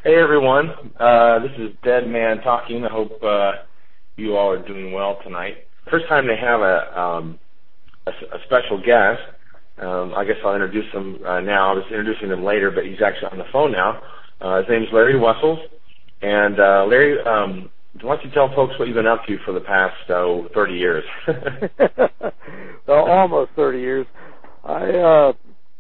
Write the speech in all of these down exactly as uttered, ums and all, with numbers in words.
Hey everyone, uh, this is Dead Man talking. I hope uh, you all are doing well tonight. First time to have a, um, a, a special guest. Um, I guess I'll introduce him uh, now. I was introducing him later, but he's actually on the phone now. Uh, his name is Larry Wessels. And uh, Larry, um, why don't you tell folks what you've been up to for the past oh, thirty years? Well, almost thirty years. I uh,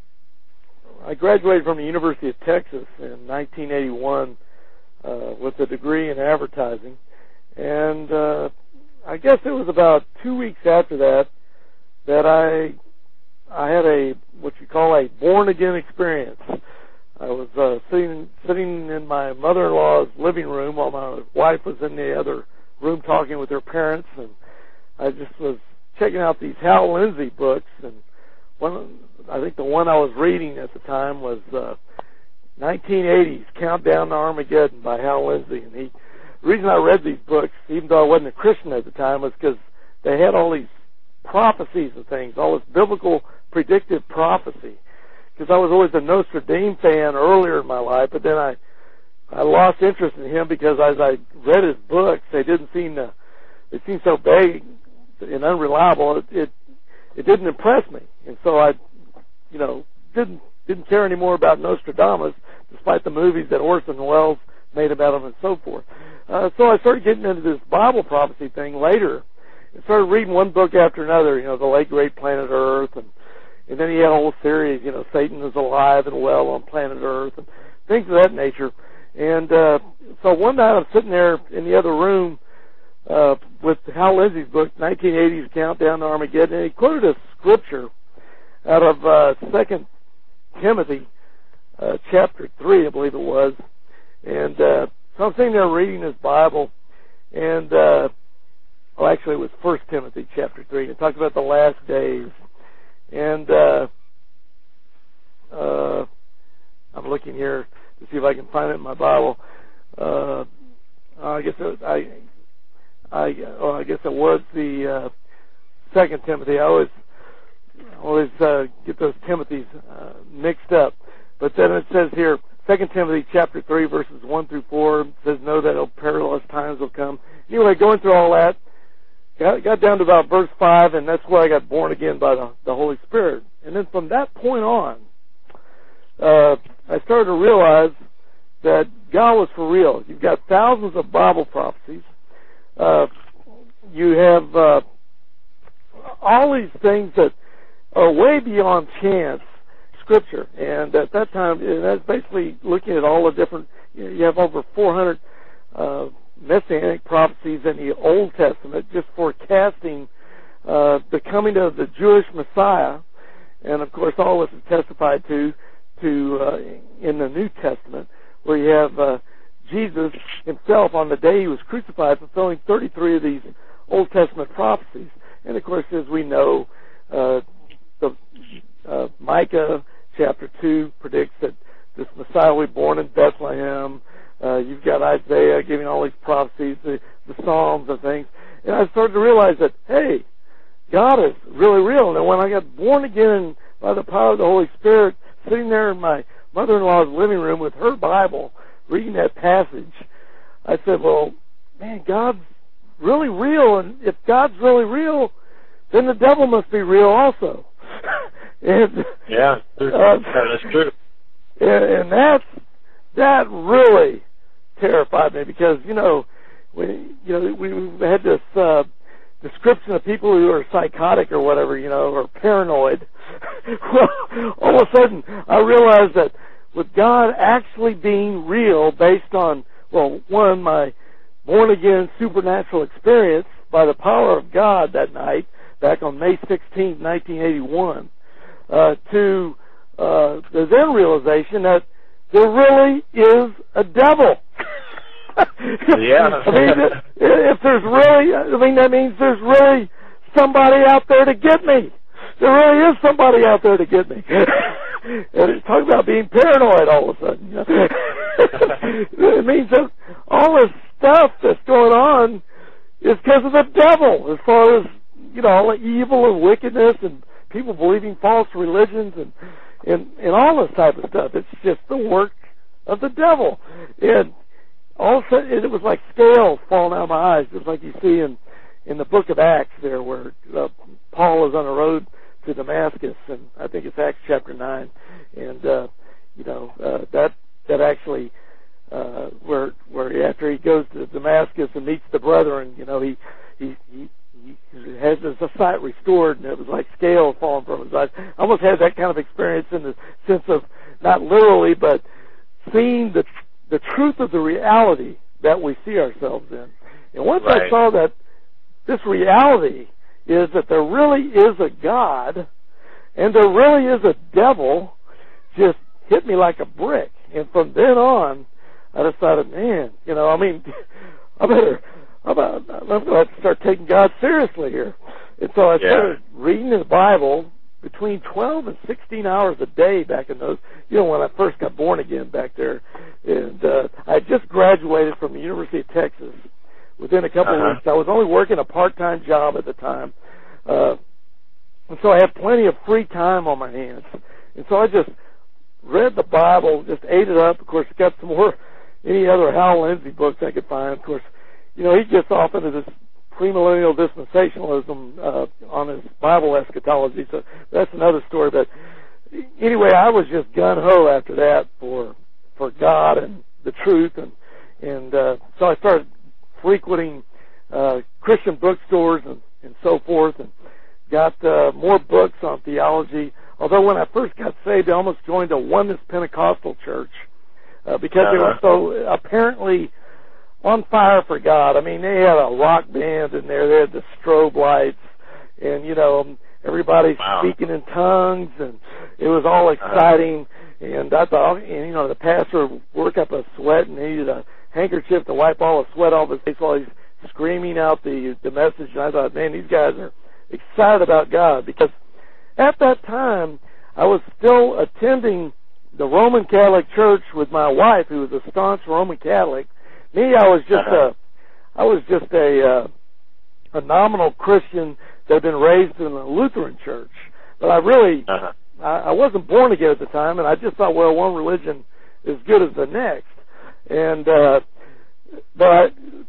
I graduated from the University of Texas in nineteen eighty-one uh, with a degree in advertising, and uh, I guess it was about two weeks after that that I I had a what you call a born again experience. I was uh, sitting sitting in my mother-in-law's living room while my wife was in the other room talking with her parents, and I just was checking out these Hal Lindsey books, and one I think the one I was reading at the time was uh, nineteen eighties Countdown to Armageddon by Hal Lindsey. And he, the reason I read these books, even though I wasn't a Christian at the time, was because they had all these prophecies and things, all this biblical predictive prophecy. Because I was always a Nostradamus fan earlier in my life, but then I I lost interest in him because as I read his books, they didn't seem to they seemed so vague and unreliable. It, it it didn't impress me, and so I, you know, didn't didn't care anymore about Nostradamus, despite the movies that Orson Welles made about him and so forth. Uh, so I started getting into this Bible prophecy thing later, and started reading one book after another. You know, the late great Planet Earth, and and then he had a whole series. You know, Satan is alive and well on planet Earth, and things of that nature. And uh, so one night I'm sitting there in the other room uh, with Hal Lindsey's book, nineteen eighties Countdown to Armageddon, and he quoted a scripture out of uh, Second Timothy uh, chapter three, I believe it was. And uh, so I'm sitting there reading his Bible, and uh, well, actually it was First Timothy chapter three. It talks about the last days, and uh, uh, I'm looking here to see if I can find it in my Bible. Uh, I guess it, I, I, oh, I guess it was the uh, Second Timothy. I always, always uh, get those Timothys uh, mixed up. But then it says here, Second Timothy chapter three, verses one through four, it says, "Know that perilous times will come." Anyway, going through all that, got, got down to about verse five, and that's where I got born again by the, the Holy Spirit. And then from that point on, uh, I started to realize that God was for real. You've got thousands of Bible prophecies. Uh, you have uh, all these things that are way beyond chance, Scripture. And at that time, and that's basically looking at all the different, you know, you have over four hundred uh, messianic prophecies in the Old Testament just forecasting uh, the coming of the Jewish Messiah. And, of course, all this is testified to to uh, in the New Testament, where you have uh, Jesus himself on the day he was crucified fulfilling thirty-three of these Old Testament prophecies. And, of course, as we know, uh, the uh, Micah chapter two predicts that this Messiah will be born in Bethlehem. Uh, you've got Isaiah giving all these prophecies, the, the Psalms and things. And I started to realize that, hey, God is really real. And when I got born again by the power of the Holy Spirit, sitting there in my mother-in-law's living room with her Bible, reading that passage, I said, well, man, God's really real. And if God's really real, then the devil must be real also. and Yeah, uh, that's true. And, and that's, that really terrified me because, you know, we, you know, we, we had this uh, description of people who are psychotic or whatever, you know, or paranoid. Well, all of a sudden, I realized that with God actually being real based on, well, one, my born-again supernatural experience by the power of God that night, back on May sixteenth, nineteen eighty-one, uh, to uh, the then realization that there really is a devil. Yeah. I mean, if there's really, I mean, that means there's really somebody out there to get me. There really is somebody out there to get me. And talk about being paranoid all of a sudden. You know? It means that all this stuff that's going on is because of the devil, as far as, you know, all the evil and wickedness and people believing false religions and, and, and all this type of stuff. It's just the work of the devil. And all of a sudden, it was like scales falling out of my eyes, just like you see in, in the book of Acts there, where uh, Paul is on the road to Damascus, and I think it's Acts chapter nine. And, uh, you know, uh, that that actually, uh, where where after he goes to Damascus and meets the brethren, you know, he, he, he he has his sight restored, and it was like scales falling from his eyes. I almost had that kind of experience in the sense of not literally, but seeing the the truth of the reality that we see ourselves in. And once right. I saw that this reality is that there really is a God and there really is a devil, just hit me like a brick. And from then on, I decided, man, you know, I mean, I better, I'm going to have to start taking God seriously here. And so I yeah. started reading the Bible between twelve and sixteen hours a day back in those, you know, when I first got born again back there. And uh, I had just graduated from the University of Texas. Within a couple uh-huh. of weeks, I was only working a part-time job at the time. Uh, and so I had plenty of free time on my hands. And so I just read the Bible, just ate it up. Of course, got some more, any other Hal Lindsey books I could find. Of course, you know, he gets off into this premillennial dispensationalism uh, on his Bible eschatology. So that's another story. But anyway, I was just gung-ho after that for for God and the truth. And, and uh, so I started frequenting uh, Christian bookstores and, and so forth, and got uh, more books on theology. Although when I first got saved, I almost joined a Oneness Pentecostal church uh, because uh-huh. they were so apparently on fire for God. I mean, they had a rock band in there. They had the strobe lights, and you know, everybody wow. speaking in tongues, and it was all exciting. Uh-huh. And I thought, and you know, the pastor would work up a sweat and needed a handkerchief to wipe all the sweat off his face while he's screaming out the the message. And I thought, man, these guys are excited about God, because at that time I was still attending the Roman Catholic Church with my wife, who was a staunch Roman Catholic. Me, I was just uh-huh. a, I was just a uh, a nominal Christian that had been raised in a Lutheran church, but I really uh-huh. I, I wasn't born again at the time, and I just thought, well, one religion is good as the next. And uh, but I,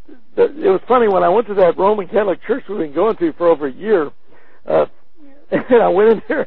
it was funny when I went to that Roman Catholic church we've been going to for over a year. Uh, and I went in there.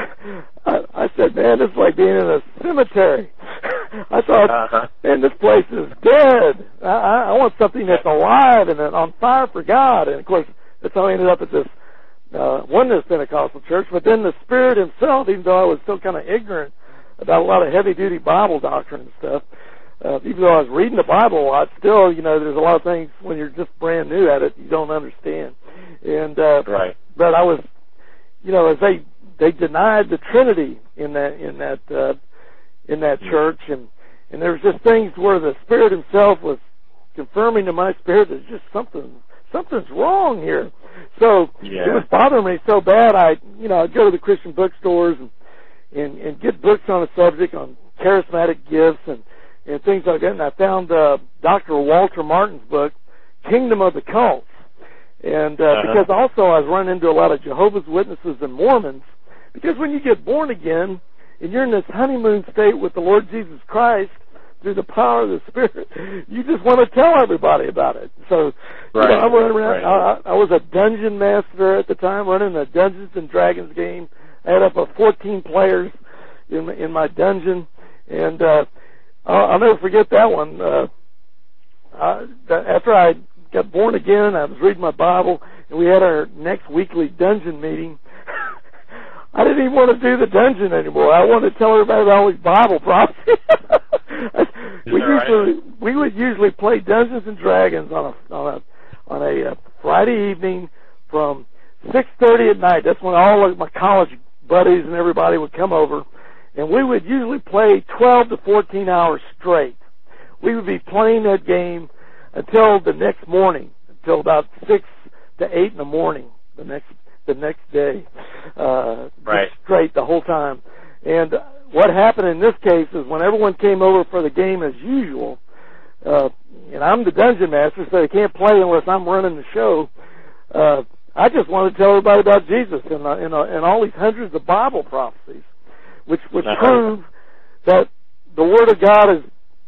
I, I said, "Man, this is like being in a cemetery." I thought, uh-huh. "Man, this place is dead. I, I want something that's alive and on fire for God." And of course, that's how I ended up at this uh, Oneness Pentecostal church. But then the Spirit Himself, even though I was still kind of ignorant about a lot of heavy-duty Bible doctrine and stuff. Uh, even though I was reading the Bible a lot, still, you know, there's a lot of things when you're just brand new at it you don't understand. And uh, right. but I was, you know, as they they denied the Trinity in that in that uh, in that church, and and there was just things where the Spirit Himself was confirming to my spirit there's just something something's wrong here. So yeah. it was bothering me so bad. I you know I'd go to the Christian bookstores and and, and get books on the subject on charismatic gifts and. and things like that, and I found uh, Doctor Walter Martin's book, Kingdom of the Cults. And uh, uh-huh. because also I was running into a lot of Jehovah's Witnesses and Mormons, because when you get born again, and you're in this honeymoon state with the Lord Jesus Christ, through the power of the Spirit, you just want to tell everybody about it. So, right. you know, I'm running around, right. I, I was a dungeon master at the time, running a Dungeons and Dragons game. I had up a fourteen players in, in my dungeon, and uh, I'll, I'll never forget that one. Uh, I, after I got born again, I was reading my Bible, and we had our next weekly dungeon meeting. I didn't even want to do the dungeon anymore. I wanted to tell everybody about all these Bible prophecies. we usually right? we would usually play Dungeons and Dragons on a on a on a uh, Friday evening from six thirty at night. That's when all of my college buddies and everybody would come over. And we would usually play twelve to fourteen hours straight. We would be playing that game until the next morning, until about six to eight in the morning the next the next day, uh, right. straight the whole time. And what happened in this case is when everyone came over for the game as usual, uh, and I'm the dungeon master, so they can't play unless I'm running the show. Uh, I just wanted to tell everybody about Jesus and, uh, and, uh, and all these hundreds of Bible prophecies, which would uh-huh. prove that the Word of God is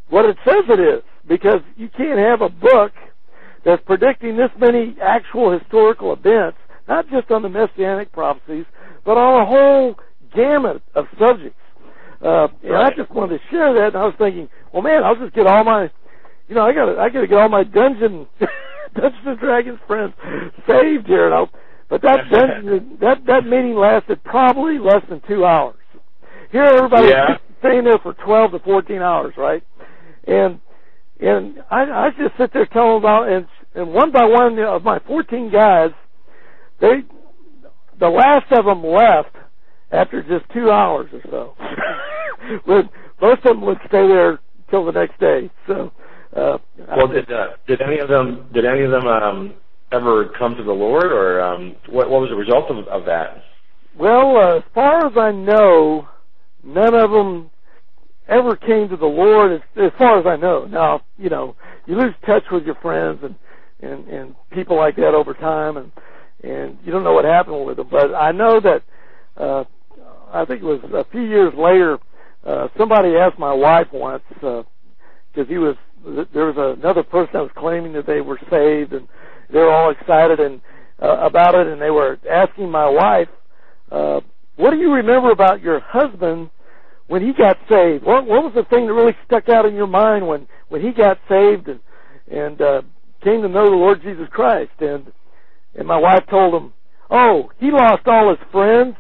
what it says it is, because you can't have a book that's predicting this many actual historical events, not just on the Messianic prophecies, but on a whole gamut of subjects. Uh, and right. I just wanted to share that, and I was thinking, well, man, I'll just get all my, you know, I got I got to get all my Dungeon Dungeons and Dragons friends saved here, and I'll, but that dungeon, that that meeting lasted probably less than two hours. Here, everybody's yeah. staying there for twelve to fourteen hours, right? And and I, I just sit there telling them about, and and one by one of my fourteen guys, they, the last of them left after just two hours or so. When most of them would stay there till the next day. So, uh, well, did uh, did any of them did any of them um, ever come to the Lord, or um, what what was the result of, of that? Well, uh, as far as I know, none of them ever came to the Lord, as, as far as I know. Now, you know, you lose touch with your friends and, and, and people like that over time, and and you don't know what happened with them. But I know that uh, I think it was a few years later, uh, somebody asked my wife once, because uh, he was there was another person that was claiming that they were saved, and they were all excited and uh, about it, and they were asking my wife, uh, "What do you remember about your husband when he got saved? What, what was the thing that really stuck out in your mind when, when he got saved and and uh, came to know the Lord Jesus Christ?" And and my wife told him, "Oh, he lost all his friends."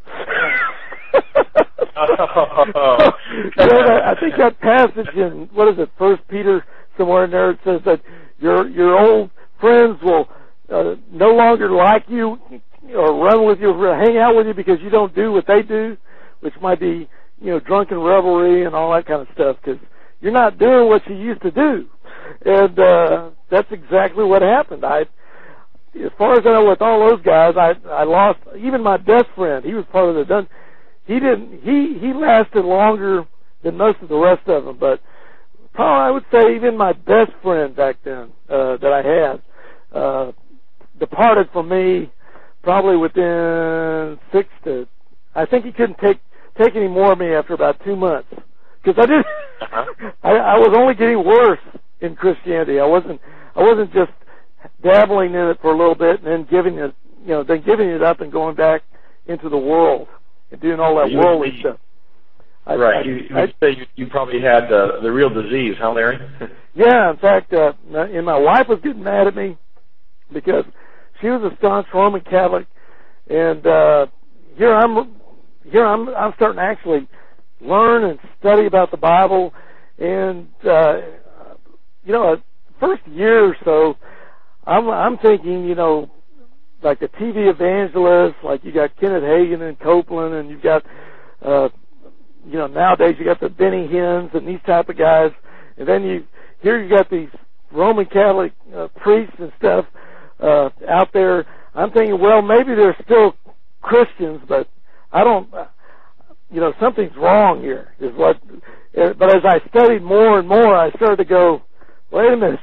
Oh. You know, that, I think that passage in, what is it, First Peter, somewhere in there, it says that your your old friends will uh, no longer like you or run with you or hang out with you because you don't do what they do, which might be, you know, drunken revelry and all that kind of stuff, because you're not doing what you used to do. And uh, that's exactly what happened. I, as far as I know, with all those guys, I I lost even my best friend. He was part of the done. He didn't. He he lasted longer than most of the rest of them. But probably I would say even my best friend back then uh, that I had uh, departed from me probably within six to. I think he couldn't take take any more of me after about two months, because I didn't. Uh-huh. I, I was only getting worse in Christianity. I wasn't. I wasn't just dabbling in it for a little bit and then giving it, you know, then giving it up and going back into the world and doing all that you worldly would, stuff. I, right. I, you, you would say you, you probably had uh, the real disease, huh, Larry? Yeah. In fact, uh, and my wife was getting mad at me because she was a staunch Roman Catholic, and uh, here I'm, here I'm, I'm starting to actually learn and study about the Bible, and uh, you know, first year or so, I'm, I'm thinking, you know, like the T V evangelists, like you got Kenneth Hagin and Copeland, and you've got, uh, you know, nowadays you got the Benny Hinn's and these type of guys, and then you here you got these Roman Catholic uh, priests and stuff uh, out there. I'm thinking, well, maybe they're still Christians, but I don't, you know, something's wrong here. Is what. But as I studied more and more, I started to go, wait a minute.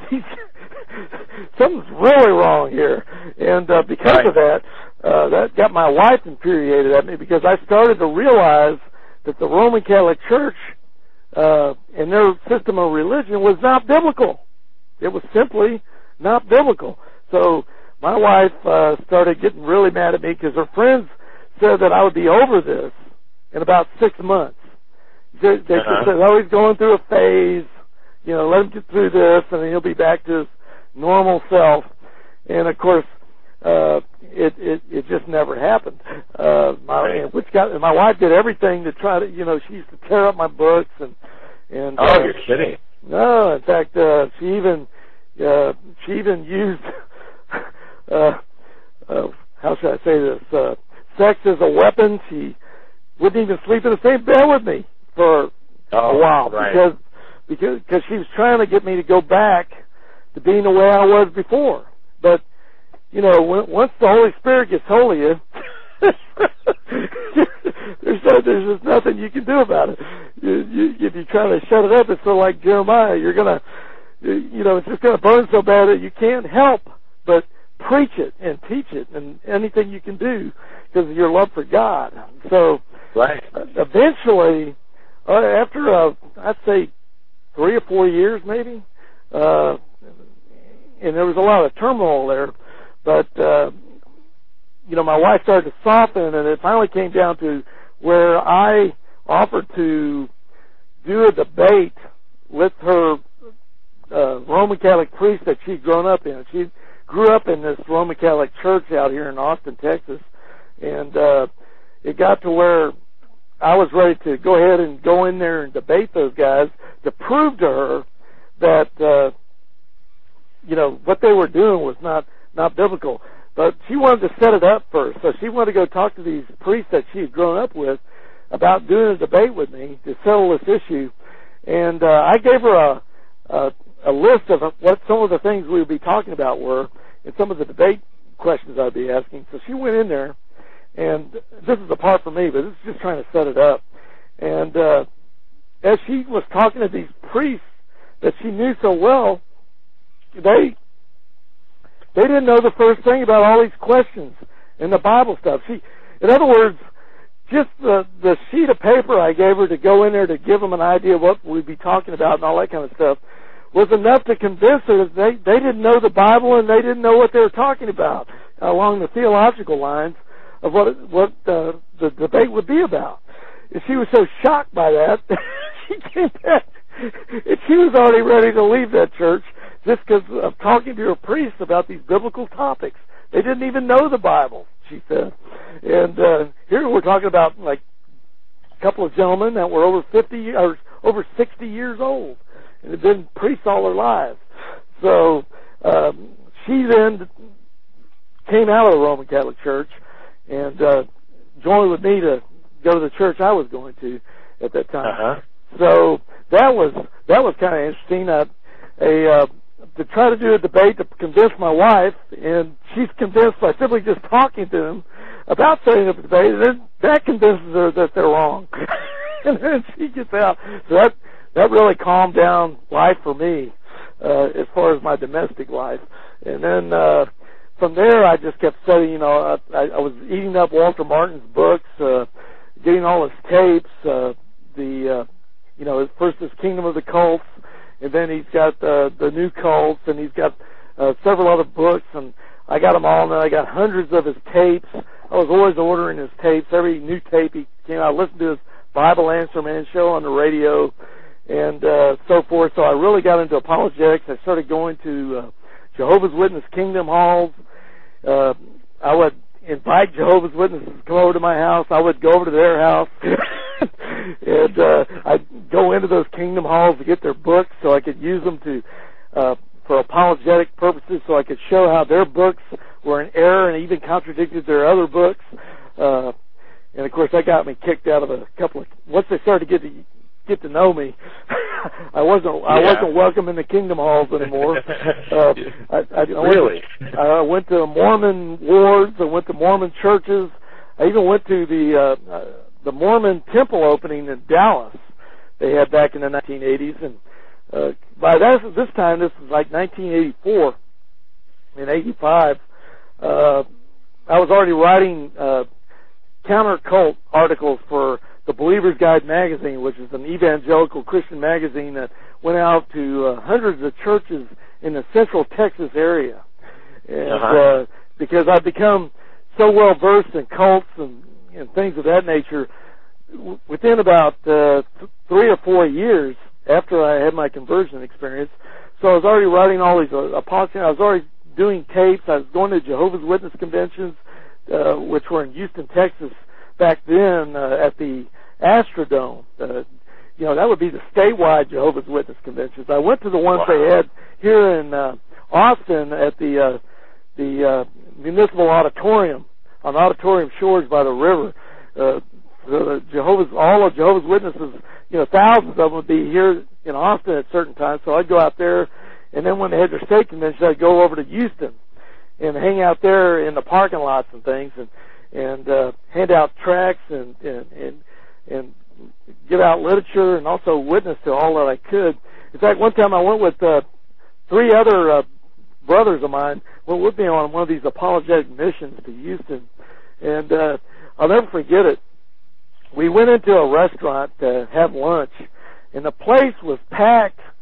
Something's really wrong here, and uh, because right. of that, uh, that got my wife infuriated at me, because I started to realize that the Roman Catholic Church uh, and their system of religion was not biblical. It was simply not biblical. So my wife uh, started getting really mad at me because her friends said that I would be over this in about six months. They, they uh-huh. said, "Oh, he's going through a phase. You know, let him get through this, and then he'll be back to his normal self." And of course, uh, it, it it just never happened. Uh, my which got my wife did everything to try to, you know, she used to tear up my books and and. Oh, uh, you're kidding! No, in fact, uh, she even uh, she even used uh, uh, how should I say this? Uh, sex as a weapon. She wouldn't even sleep in the same bed with me for oh, a while right. because because because she was trying to get me to go back to being the way I was before. But, you know, when, once the Holy Spirit gets hold of you, there's, no, there's just nothing you can do about it. You, you, if you try to shut it up, it's sort of like Jeremiah. You're going to, you know, it's just going to burn so bad that you can't help but preach it and teach it and anything you can do because of your love for God. So right. eventually, uh, after, uh, I'd say, three or four years maybe. Uh, and there was a lot of turmoil there. But, uh, you know, my wife started to soften, and it finally came down to where I offered to do a debate with her uh, Roman Catholic priest that she'd grown up in. She grew up in this Roman Catholic church out here in Austin, Texas. And uh, it got to where I was ready to go ahead and go in there and debate those guys to prove to her that, uh, you know, what they were doing was not, not biblical. But she wanted to set it up first. So she wanted to go talk to these priests that she had grown up with about doing a debate with me to settle this issue. And uh, I gave her a, a, a list of what some of the things we would be talking about were and some of the debate questions I'd be asking. So she went in there, and this is the part for me, but this is just trying to set it up. And uh, as she was talking to these priests that she knew so well, they they didn't know the first thing about all these questions and the Bible stuff. She, in other words, just the the sheet of paper I gave her to go in there to give them an idea of what we'd be talking about and all that kind of stuff was enough to convince her that they, they didn't know the Bible and they didn't know what they were talking about along the theological lines of what what uh, the debate would be about. And she was so shocked by that, she came back and she was already ready to leave that church just because of talking to her priest about these biblical topics. They didn't even know the Bible, she said. And uh, here we're talking about like a couple of gentlemen that were over fifty or over sixty years old and had been priests all their lives. So um, she then came out of the Roman Catholic Church and uh, joined with me to go to the church I was going to at that time. Uh-huh. So that was that was kind of interesting. Uh, a uh, to try to do a debate to convince my wife, and she's convinced by simply just talking to them about setting up a debate, and then that convinces her that they're wrong. And then she gets out. So that that really calmed down life for me uh, as far as my domestic life. And then uh, from there, I just kept studying. You know, I, I was eating up Walter Martin's books, uh, getting all his tapes. Uh, the uh, you know, first his Kingdom of the Cults. And then he's got uh, the New Cults, and he's got uh, several other books, and I got them all, and then I got hundreds of his tapes. I was always ordering his tapes. Every new tape he came out, I listened to his Bible Answer Man show on the radio, and uh, so forth. So I really got into apologetics. I started going to uh, Jehovah's Witness Kingdom Halls. Uh, I would invite Jehovah's Witnesses to come over to my house. I would go over to their house. And uh, I'd go into those kingdom halls to get their books so I could use them to uh, for apologetic purposes, so I could show how their books were in error and even contradicted their other books. Uh, and, of course, that got me kicked out of a couple of... Once they started to get to, get to know me, I wasn't I yeah. wasn't welcome in the kingdom halls anymore. uh, I, I, I really? Went to, I went to Mormon wards. I went to Mormon churches. I even went to the... Uh, uh, the Mormon temple opening in Dallas they had back in the nineteen eighties, and uh, by that, this time, this was like nineteen eighty-four and eighty-five, uh, I was already writing uh, counter-cult articles for the Believer's Guide magazine, which is an evangelical Christian magazine that went out to uh, hundreds of churches in the central Texas area. And uh-huh. uh, because I've become so well-versed in cults and and things of that nature, w- within about uh, th- three or four years after I had my conversion experience. So I was already writing all these uh, apologies. I was already doing tapes. I was going to Jehovah's Witness conventions, uh, which were in Houston, Texas, back then uh, at the Astrodome. Uh, you know, that would be the statewide Jehovah's Witness conventions. I went to the ones wow. they had here in uh, Austin at the uh, the uh, Municipal Auditorium, on Auditorium Shores by the river. Uh, the Jehovah's, all of Jehovah's Witnesses, you know, thousands of them would be here in Austin at certain times. So I'd go out there, and then when they had their state convention, I'd go over to Houston and hang out there in the parking lots and things, and and uh, hand out tracts and and and and give out literature and also witness to all that I could. In fact, one time I went with uh, three other uh, brothers of mine, went with me on one of these apologetic missions to Houston. And uh, I'll never forget it. We went into a restaurant to have lunch, and the place was packed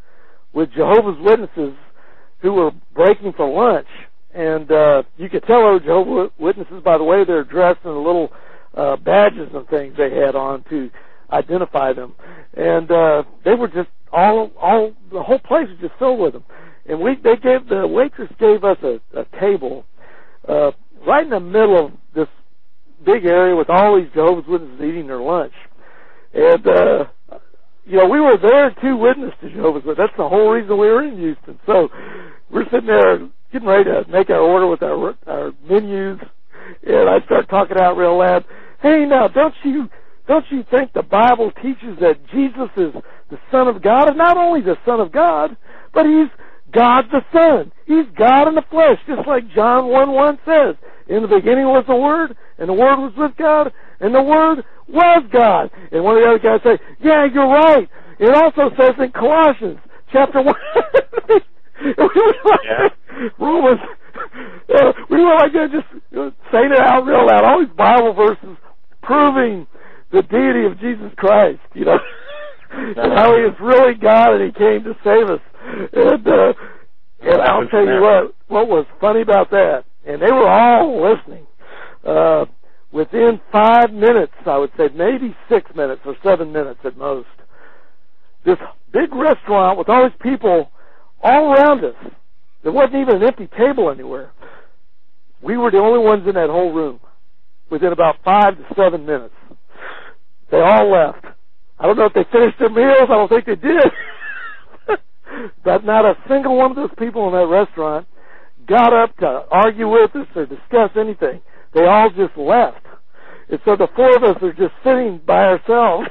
with Jehovah's Witnesses who were breaking for lunch. And uh, you could tell they were Jehovah's Witnesses by the way they're dressed and the little uh, badges and things they had on to identify them. And uh, they were just all, all the whole place was just filled with them. And we, they gave the waitress gave us a, a table uh, right in the middle of this big area with all these Jehovah's Witnesses eating their lunch. And uh, you know, we were there to witness to Jehovah's Witnesses. That's the whole reason we were in Houston. So we're sitting there getting ready to make our order with our our menus, and I start talking out real loud. Hey, now don't you don't you think the Bible teaches that Jesus is the Son of God, and not only the Son of God, but He's God the Son. He's God in the flesh, just like John one one says. In the beginning was the Word, and the Word was with God, and the Word was God. And one of the other guys say, yeah, you're right. It also says in Colossians chapter one. we were like, yeah. Romans, uh, we were like uh, just uh, saying it out real loud. All these Bible verses proving the deity of Jesus Christ, you know, and how He is really God and He came to save us. And, uh, and I'll tell you what, what was funny about that, and they were all listening. Uh, within five minutes, I would say maybe six minutes or seven minutes at most, this big restaurant with all these people all around us, there wasn't even an empty table anywhere. We were the only ones in that whole room within about five to seven minutes. They all left. I don't know if they finished their meals. I don't think they did. But not a single one of those people in that restaurant got up to argue with us or discuss anything. They all just left. And so the four of us are just sitting by ourselves.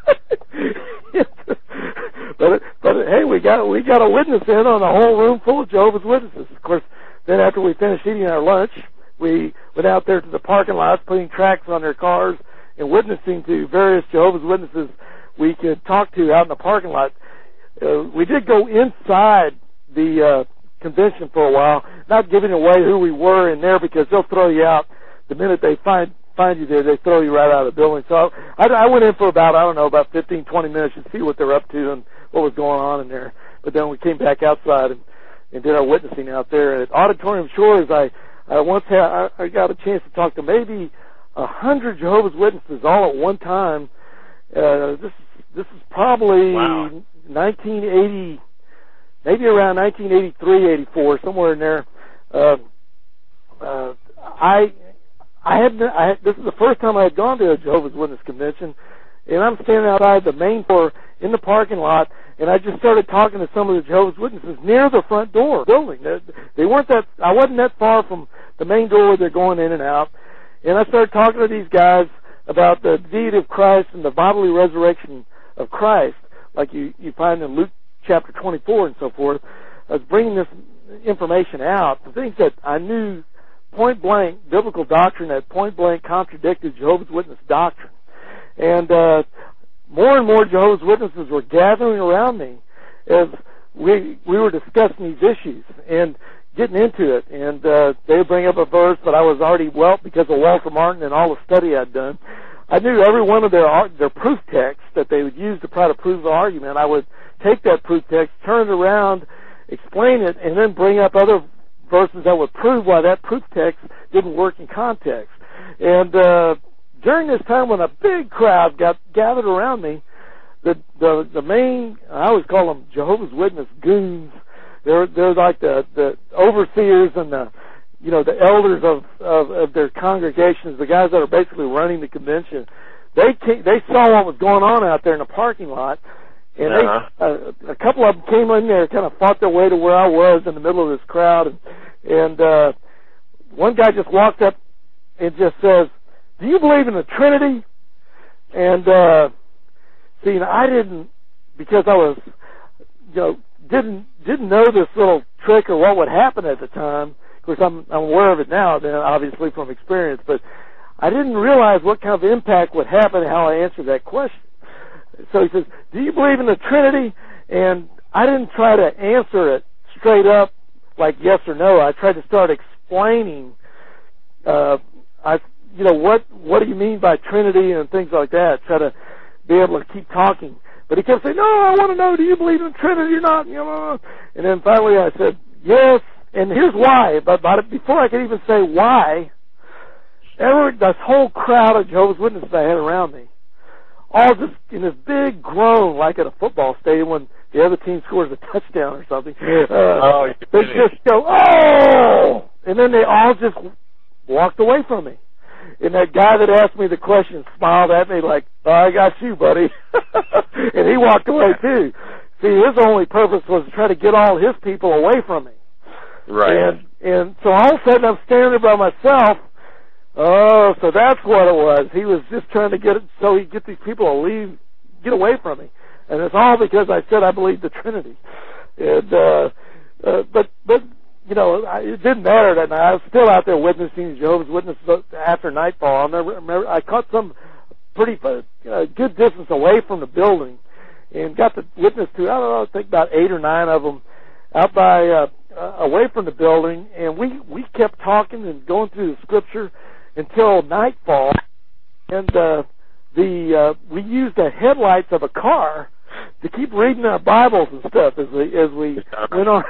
but but hey, we got we got a witness in on a whole room full of Jehovah's Witnesses. Of course, then after we finished eating our lunch, we went out there to the parking lots, putting tracks on their cars and witnessing to various Jehovah's Witnesses we could talk to out in the parking lot. Uh, we did go inside the uh, convention for a while, not giving away who we were in there because they'll throw you out the minute they find find you there. They throw you right out of the building. So I, I went in for about I don't know about fifteen, twenty minutes to see what they're up to and what was going on in there. But then we came back outside and, and did our witnessing out there at Auditorium Shores. I I once had I, I got a chance to talk to maybe a hundred Jehovah's Witnesses all at one time. Uh, this this is probably wow. nineteen eighty, maybe around nineteen eighty-three, eighty-four, somewhere in there. Uh, uh, I I had, I had this is the first time I had gone to a Jehovah's Witness convention, and I'm standing outside the main door in the parking lot, and I just started talking to some of the Jehovah's Witnesses near the front door building. They, they weren't that I wasn't that far from the main door where they're going in and out, and I started talking to these guys about the deity of Christ and the bodily resurrection of Christ, like you you find in Luke chapter twenty-four and so forth. I was bringing this information out, the things that I knew point blank, biblical doctrine that point blank contradicted Jehovah's Witness doctrine. And uh, more and more Jehovah's Witnesses were gathering around me as we we were discussing these issues and getting into it. And uh, they would bring up a verse, but I was already, well, because of Walter Martin and all the study I'd done, I knew every one of their their proof texts that they would use to try to prove the argument. I would take that proof text, turn it around, explain it, and then bring up other verses that would prove why that proof text didn't work in context. And uh, during this time when a big crowd got gathered around me, the the, the main, I always call them Jehovah's Witness goons. They're they're like the, the overseers and the you know the elders of, of, of their congregations, the guys that are basically running the convention. They came, they saw what was going on out there in the parking lot. And uh-huh. they, uh, a couple of them came in there, kind of fought their way to where I was in the middle of this crowd, and, and uh, one guy just walked up and just says, "Do you believe in the Trinity?" And uh, see, you know, I didn't, because I was, you know, didn't didn't know this little trick or what would happen at the time. Of course, I'm I'm aware of it now, then obviously from experience, but I didn't realize what kind of impact would happen and how I answered that question. So he says, "Do you believe in the Trinity?" And I didn't try to answer it straight up like yes or no. I tried to start explaining, uh, I, you know, what what do you mean by Trinity and things like that. Try to be able to keep talking. But he kept saying, no, I want to know, do you believe in the Trinity or not? You know, and then finally I said, yes, and here's why. But, but before I could even say why, every, this whole crowd of Jehovah's Witnesses I had around me, all just in this big groan, like at a football stadium when the other team scores a touchdown or something. Uh, oh, they just go, oh! And then they all just walked away from me. And that guy that asked me the question smiled at me like, oh, I got you, buddy. And he walked away too. See, his only purpose was to try to get all his people away from me. Right. And, and so all of a sudden I'm standing there by myself. Oh, so that's what it was. He was just trying to get it so he'd get these people to leave, get away from me. And it's all because I said I believe the Trinity. And, uh, uh, but, but, you know, I, it didn't matter that night. I was still out there witnessing Jehovah's Witnesses after nightfall. I remember, remember I caught some pretty uh, good distance away from the building and got to witness to, I don't know, I think about eight or nine of them out by, uh, uh, away from the building. And we, we kept talking and going through the scripture until nightfall. And, uh, the, uh, we used the headlights of a car to keep reading our Bibles and stuff as we, as we went on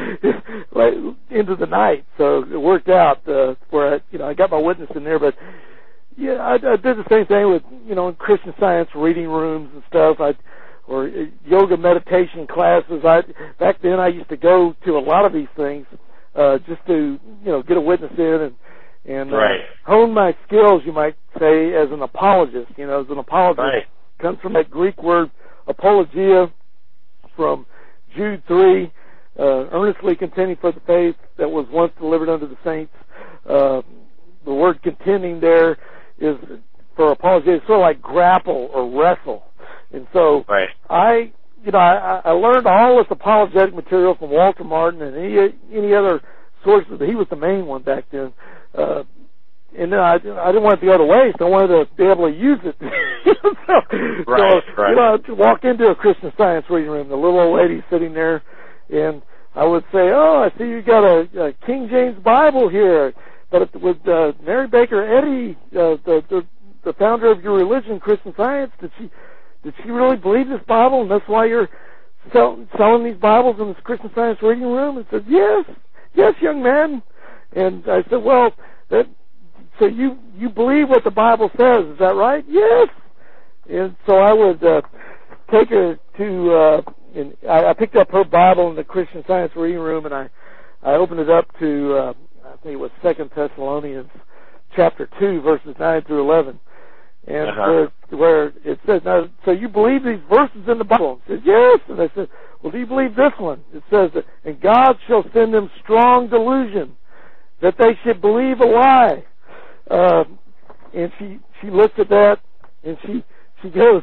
like, into the night. So it worked out, uh, where I, you know, I got my witness in there, but yeah, I, I did the same thing with, you know, in Christian Science reading rooms and stuff. I, or yoga meditation classes. I, back then I used to go to a lot of these things, uh, just to, you know, get a witness in and, and, right. uh, hone my skills, you might say, as an apologist. You know, as an apologist, right. comes from that Greek word apologia, from Jude three, uh, earnestly contending for the faith that was once delivered unto the saints. Uh, the word contending there is, for apologia, it's sort of like grapple or wrestle. And so, right. I, you know, I, I learned all this apologetic material from Walter Martin and any, any other sources. He was the main one back then. Uh, and then I, I didn't want it to go to waste. I wanted to be able to use it. so, right, so, right. you know, to walk into a Christian Science reading room, the little old lady sitting there, and I would say, oh, I see you got a, a King James Bible here, but it, with uh, Mary Baker Eddy, uh, the, the the founder of your religion, Christian Science, did she did she really believe this Bible, and that's why you're sell, selling these Bibles in this Christian Science reading room? And said, yes, yes, young man. And I said, well, that, so you, you believe what the Bible says, is that right? Yes. And so I would uh, take her to, uh, and I, I picked up her Bible in the Christian Science reading room, and I, I opened it up to, uh, I think it was Second Thessalonians chapter two, verses nine through eleven. And uh-huh. where, where it says, now, so you believe these verses in the Bible? I said, yes. And I said, well, do you believe this one? It says, that, and God shall send them strong delusion, that they should believe a lie. Uh, and she, she looked at that, and she, she goes,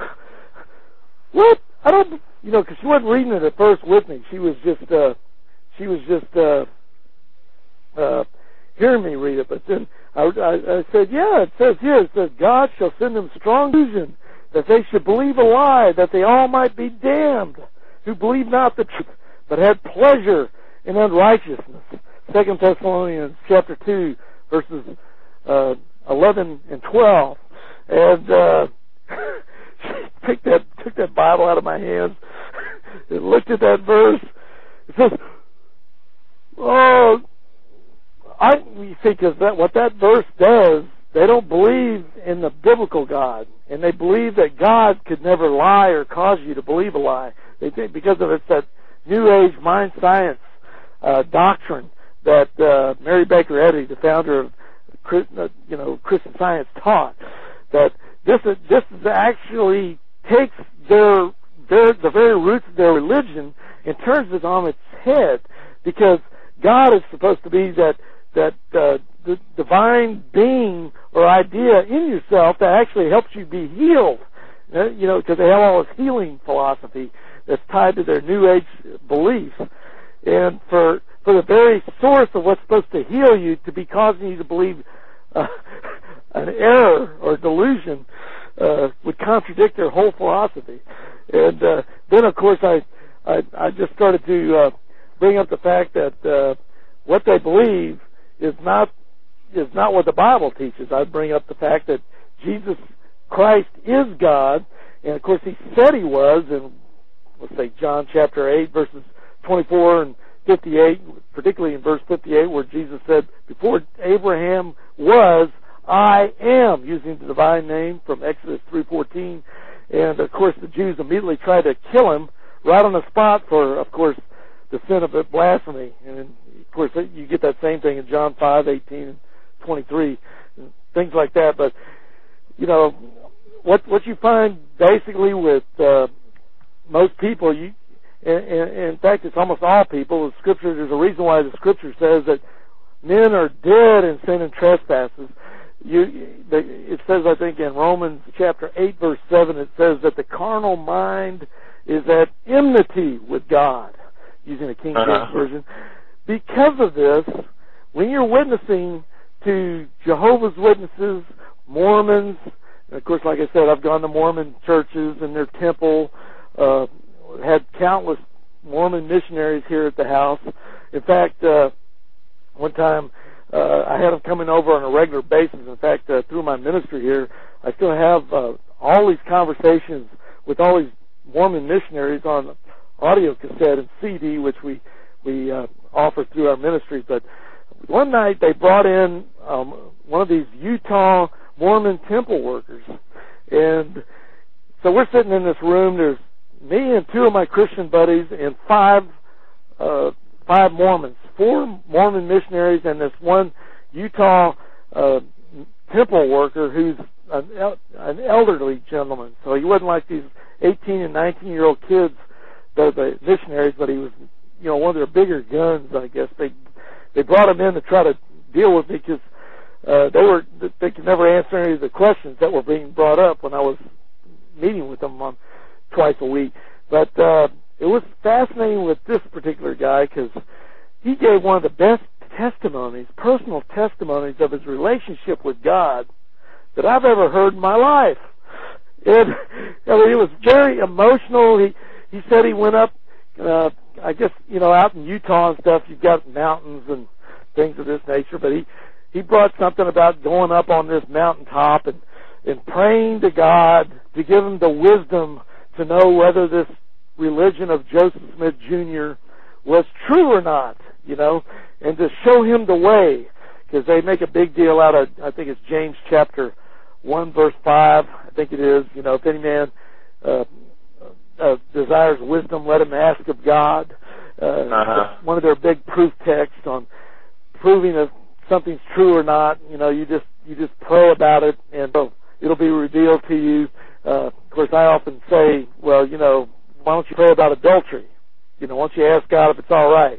what? I don't, you know, because she wasn't reading it at first with me. She was just, uh, she was just, uh, uh, hearing me read it. But then I, I, I said, yeah, it says here, it says, God shall send them strong delusion, that they should believe a lie, that they all might be damned, who believe not the truth, but had pleasure in unrighteousness. Second Thessalonians chapter two, verses uh, eleven and twelve. And uh, she picked that, took that Bible out of my hands and looked at that verse. It says, oh, I you see, because that, what that verse does, they don't believe in the biblical God, and they believe that God could never lie or cause you to believe a lie. They think because of it's that New Age mind science uh, doctrine that uh, Mary Baker Eddy, the founder of uh, you know Christian Science, taught, that this is, this is actually takes their their the very roots of their religion and turns it on its head, because God is supposed to be that that uh, the divine being or idea in yourself that actually helps you be healed. Uh, you know, because they have all this healing philosophy that's tied to their New Age beliefs, and for for the very source of what's supposed to heal you to be causing you to believe uh, an error or delusion uh, would contradict their whole philosophy. And uh, then, of course, I I, I just started to uh, bring up the fact that uh, what they believe is not is not what the Bible teaches. I bring up the fact that Jesus Christ is God, and of course he said he was, in, let's say, John chapter eight, verses twenty-four and fifty-eight, particularly in verse fifty-eight, where Jesus said, before Abraham was, I am, using the divine name from Exodus three fourteen. And, of course, the Jews immediately tried to kill him right on the spot for, of course, the sin of blasphemy. And, of course, you get that same thing in John five eighteen and twenty-three, and things like that. But, you know, what what you find basically with uh, most people, you, and, and in fact, it's almost all people, the Scripture, there's a reason why the Scripture says that men are dead in sin and trespasses. You, it says, I think, in Romans chapter eight, verse seven, it says that the carnal mind is at enmity with God, using the King James uh-huh. Version. Because of this, when you're witnessing to Jehovah's Witnesses, Mormons, and of course, like I said, I've gone to Mormon churches and their temple, uh, had countless Mormon missionaries here at the house. In fact, uh, one time, Uh, I had them coming over on a regular basis. In fact, uh, through my ministry here, I still have uh, all these conversations with all these Mormon missionaries on audio cassette and C D, which we we uh, offer through our ministry. But one night they brought in um, one of these Utah Mormon temple workers, and so we're sitting in this room. There's me and two of my Christian buddies and five uh, five Mormons. Four Mormon missionaries and this one Utah uh, temple worker who's an, el- an elderly gentleman. So he wasn't like these eighteen and nineteen year old kids, the, the missionaries, but he was, you know, one of their bigger guns, I guess. They they brought him in to try to deal with me because uh, they were they could never answer any of the questions that were being brought up when I was meeting with them on twice a week. But uh, it was fascinating with this particular guy because he gave one of the best testimonies, personal testimonies of his relationship with God that I've ever heard in my life. And I mean, he was very emotional. He he said he went up, uh, I guess, you know, out in Utah and stuff, you've got mountains and things of this nature, but he, he brought something about going up on this mountaintop and, and praying to God to give him the wisdom to know whether this religion of Joseph Smith Junior was true or not, you know, and to show him the way, because they make a big deal out of, I think it's James chapter one, verse five, I think it is, you know, if any man uh, uh, desires wisdom, let him ask of God. Uh, uh-huh. One of their big proof texts on proving if something's true or not, you know, you just you just pray about it, and it'll be revealed to you. Uh, of course, I often say, well, you know, why don't you pray about adultery? You know, why don't you ask God if it's all right?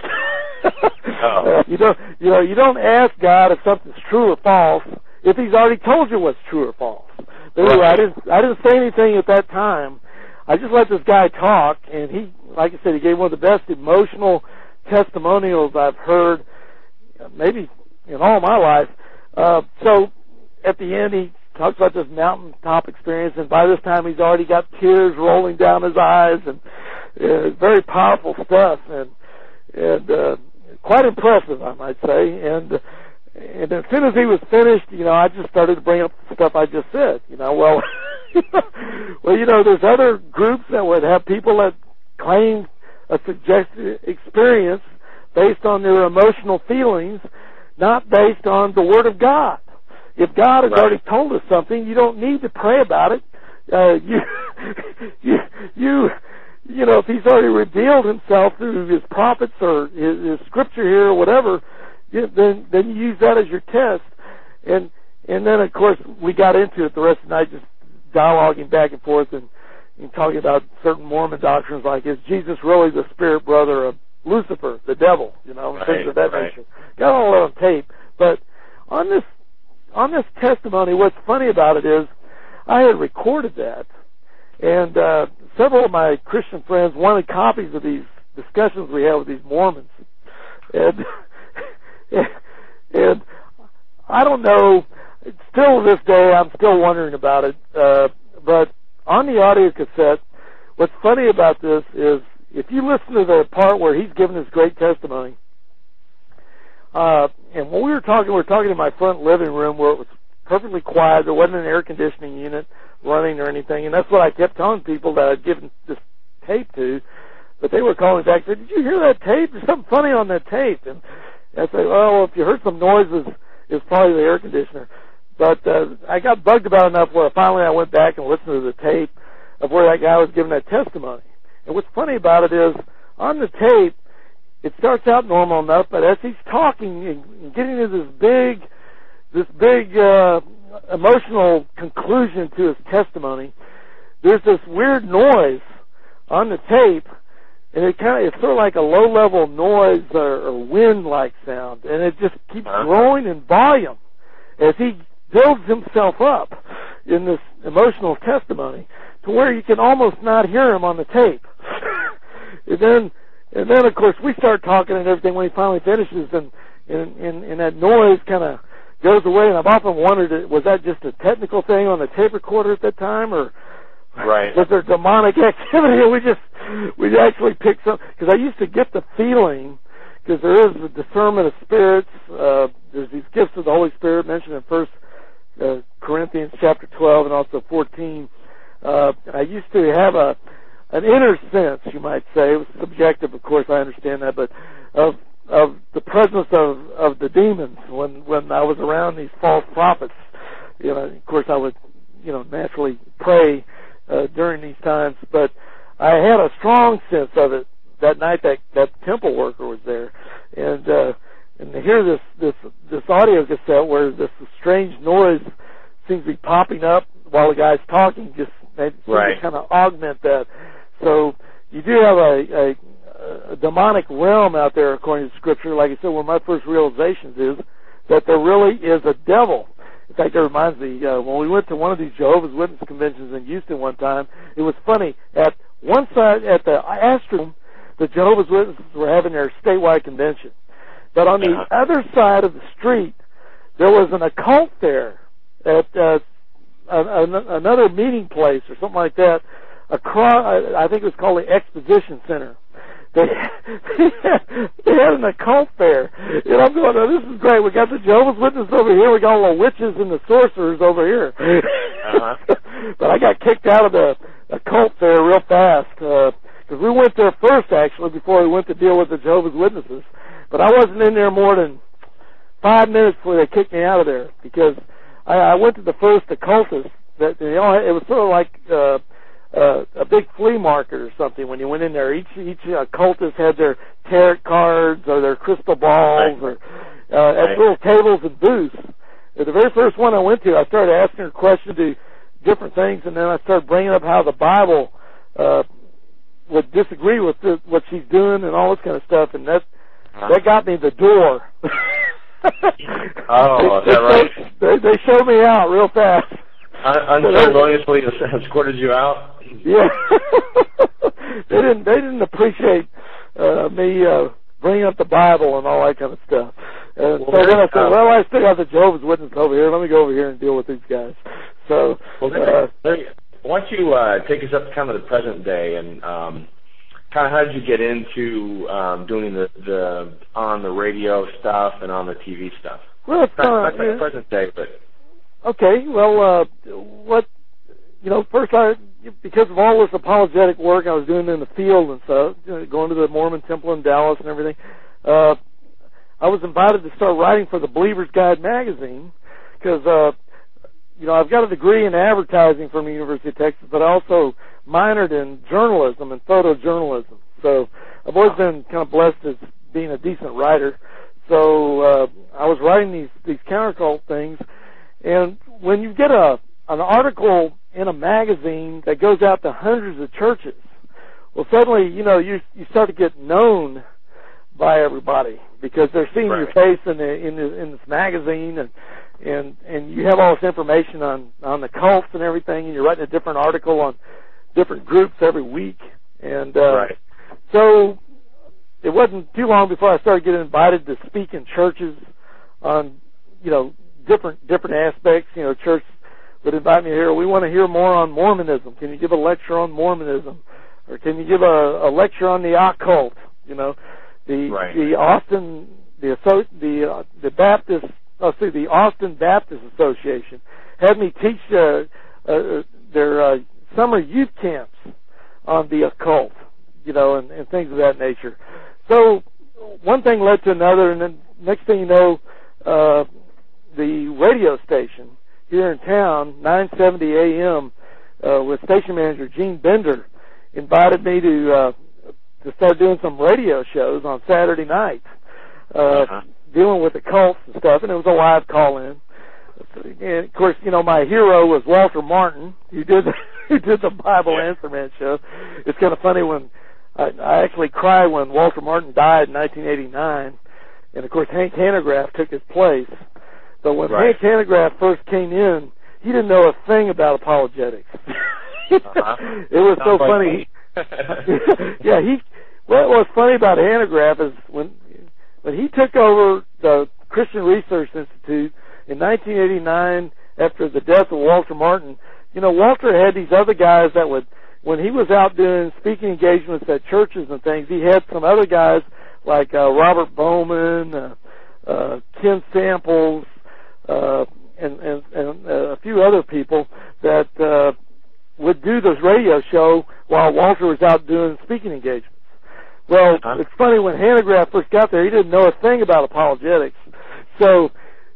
uh, you don't, you know, you don't ask God if something's true or false if He's already told you what's true or false. But anyway, right. I didn't, I didn't say anything at that time. I just let this guy talk, and he, like I said, he gave one of the best emotional testimonials I've heard, maybe in all my life. Uh, so at the end, he talks about this mountaintop experience, and by this time, he's already got tears rolling down his eyes, and uh, very powerful stuff, and and uh, quite impressive, I might say. And and as soon as he was finished, you know, I just started to bring up the stuff I just said. You know, well, well, you know, there's other groups that would have people that claim a suggested experience based on their emotional feelings, not based on the Word of God. If God has right. already told us something, you don't need to pray about it. Uh, you, you, you, you know, if He's already revealed Himself through His prophets or His, his Scripture here or whatever, you, then then you use that as your test. And and then of course we got into it the rest of the night, just dialoguing back and forth and, and talking about certain Mormon doctrines like, is Jesus really the spirit brother of Lucifer, the devil? You know, right, things of that right. nature. Got all that on tape. But on this. On this testimony, what's funny about it is I had recorded that, and uh, several of my Christian friends wanted copies of these discussions we have with these Mormons. And, and I don't know, still to this day, I'm still wondering about it, uh, but on the audio cassette, what's funny about this is if you listen to the part where he's giving his great testimony, Uh, and when we were talking, we were talking in my front living room where it was perfectly quiet. There wasn't an air conditioning unit running or anything, and that's what I kept telling people that I'd given this tape to. But they were calling back and said, "Did you hear that tape? There's something funny on that tape." And I say, "Well, if you heard some noises, it's probably the air conditioner." But uh, I got bugged about it enough where finally I went back and listened to the tape of where that guy was giving that testimony. And what's funny about it is, on the tape, it starts out normal enough, but as he's talking and getting to this big, this big uh, emotional conclusion to his testimony, there's this weird noise on the tape, and it kind of, it's sort of like a low-level noise or, or wind-like sound, and it just keeps growing in volume as he builds himself up in this emotional testimony to where you can almost not hear him on the tape. and then, and then of course, we start talking and everything when he finally finishes, and and, and, and that noise kind of goes away. And I've often wondered, was that just a technical thing on the tape recorder at that time, or right. was there demonic activity? And we just we actually picked some, because I used to get the feeling, because there is a discernment of spirits. Uh, there's these gifts of the Holy Spirit mentioned in First uh, Corinthians chapter twelve and also fourteen. Uh, I used to have a an inner sense, you might say. It was subjective, of course, I understand that, but of of the presence of, of the demons when when I was around these false prophets. You know, of course, I would, you know, naturally pray uh, during these times, but I had a strong sense of it that night that that temple worker was there, and uh, and to hear this this this audio cassette where this strange noise seems to be popping up while the guy's talking, just it seems right. to kind of augment that. So you do have a, a, a demonic realm out there, according to Scripture. Like I said, one of my first realizations is that there really is a devil. In fact, it reminds me, uh, when we went to one of these Jehovah's Witness conventions in Houston one time, it was funny. At one side, at the Astrodome, the Jehovah's Witnesses were having their statewide convention. But on the uh-huh. other side of the street, there was an occult there at uh, a, a, another meeting place or something like that. Across, I think it was called the Exposition Center. They, they had an occult there. And I'm going, oh, this is great. We got the Jehovah's Witnesses over here. We got all the witches and the sorcerers over here. Uh-huh. But I got kicked out of the occult fair real fast. Because uh, we went there first, actually, before we went to deal with the Jehovah's Witnesses. But I wasn't in there more than five minutes before they kicked me out of there. Because I, I went to the first occultist. That, you know, it was sort of like uh, uh, a big flea market or something when you went in there. Each each occultist had their tarot cards or their crystal balls right. or uh, right. at little tables and booths. At the very first one I went to, I started asking her questions to different things, and then I started bringing up how the Bible uh, would disagree with the, what she's doing and all this kind of stuff, and that huh? that got me the door. Oh, they, is that right? They, they showed me out real fast. Un- unceremoniously escorted you out? Yeah. they didn't They didn't appreciate uh, me uh, bringing up the Bible and all that kind of stuff. And well, so then I said, well, I still got the Jehovah's Witnesses over here. Let me go over here and deal with these guys. So, well, uh, Larry, why don't you uh, take us up to kind of the present day and um, kind of how did you get into um, doing the, the on the radio stuff and on the T V stuff? Well, it's not, not not yeah. present day, but okay. Well, uh, what you know, first I because of all this apologetic work I was doing in the field and stuff, you know, going to the Mormon Temple in Dallas and everything, uh, I was invited to start writing for the Believer's Guide magazine because uh, you know I've got a degree in advertising from the University of Texas, but I also minored in journalism and photojournalism. So I've always been kind of blessed as being a decent writer. So uh, I was writing these these countercult things, and when you get a an article in a magazine that goes out to hundreds of churches, well, suddenly you know you you start to get known by everybody because they're seeing right. your face in the in the in this magazine, and and and you have all this information on on the cults and everything, and you're writing a different article on different groups every week, and uh, right. so it wasn't too long before I started getting invited to speak in churches on, you know, different different aspects. You know, church would invite me here. We want to hear more on Mormonism. Can you give a lecture on Mormonism, or can you give a, a lecture on the occult? You know, the right. the Austin the the uh, the Baptist oh, see, the Austin Baptist Association had me teach uh, uh, their uh, summer youth camps on the occult, you know, and, and things of that nature. So one thing led to another, and then next thing you know, uh, the radio station here in town, nine seventy A M, uh, with station manager Gene Bender, invited me to uh, to start doing some radio shows on Saturday nights, uh, uh-huh. dealing with the cults and stuff, and it was a live call-in. And of course, you know, my hero was Walter Martin, who did the, who did the Bible Answer Man show. It's kind of funny when I, I actually cried when Walter Martin died in nineteen eighty-nine, and of course Hank Hanegraaff took his place. But when right. Hank Hanegraaff first came in, he didn't know a thing about apologetics. uh-huh. It was Sounds so like funny. yeah, he. What was funny about Hanegraaff is when when he took over the Christian Research Institute in nineteen eighty-nine after the death of Walter Martin. You know, Walter had these other guys that would, when he was out doing speaking engagements at churches and things, he had some other guys like uh, Robert Bowman, uh, uh, Ken Samples, uh, and, and, and uh, a few other people that uh, would do this radio show while Walter was out doing speaking engagements. Well, uh-huh. It's funny, when Hanegraaff first got there, he didn't know a thing about apologetics. So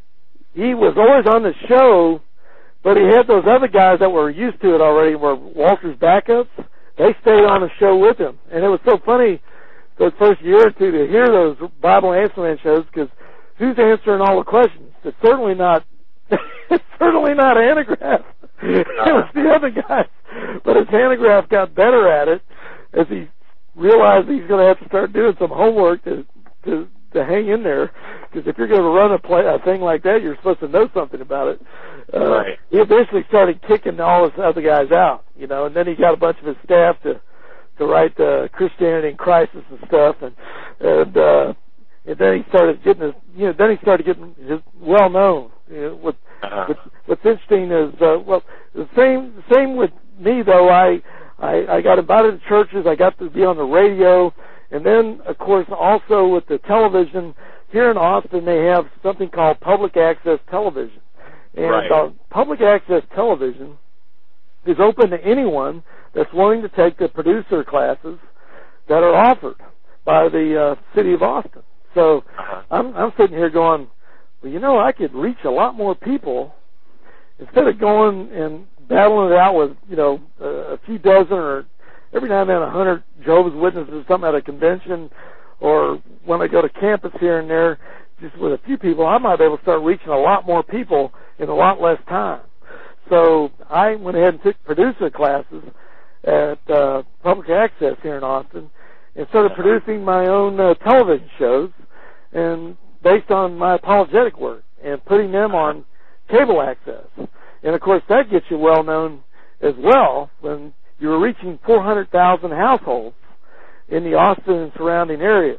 he was always on the show, but he had those other guys that were used to it already, were Walter's backups. They stayed on the show with him. And it was so funny those first year or two to hear those Bible Answer Man shows, because who's answering all the questions? It's certainly not it's certainly not Hanegraaff. It was the other guys. But as Hanegraaff got better at it, as he realized he's going to have to start doing some homework to to to hang in there, because if you're going to run a, play, a thing like that, you're supposed to know something about it. Uh, right. He eventually started kicking all his other guys out, you know, and then he got a bunch of his staff to to write uh, Christianity in Crisis and stuff, and and uh, and then he started getting his, you know, then he started getting his well known. You know, what, uh-huh. what's, what's interesting is, uh, well, the same the same with me though. I, I I got invited to churches. I got to be on the radio. And then, of course, also with the television, here in Austin, they have something called public access television. And right. uh, public access television is open to anyone that's willing to take the producer classes that are offered by the uh, city of Austin. So uh-huh. I'm, I'm sitting here going, well, you know, I could reach a lot more people instead of going and battling it out with, you know, a few dozen or every now and then a hundred Jehovah's Witnesses or something at a convention, or when I go to campus here and there, just with a few people, I might be able to start reaching a lot more people in a lot less time. So I went ahead and took producer classes at uh, Public Access here in Austin and started producing my own uh, television shows, and based on my apologetic work, and putting them on cable access. And of course that gets you well known as well when you were reaching four hundred thousand households in the Austin and surrounding areas.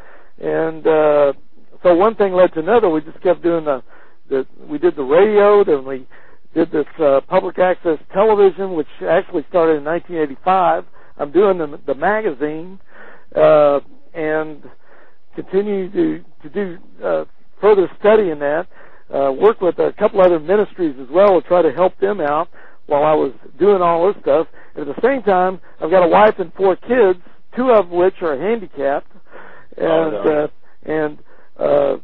And uh, so one thing led to another. We just kept doing the, the we did the radio, then we did this uh, public access television, which actually started in nineteen eighty-five. I'm doing the, the magazine uh, and continue to, to do uh, further study in that, uh, work with a couple other ministries as well to try to help them out while I was doing all this stuff. And at the same time, I've got a wife and four kids, two of which are handicapped, and oh, no. uh, and uh,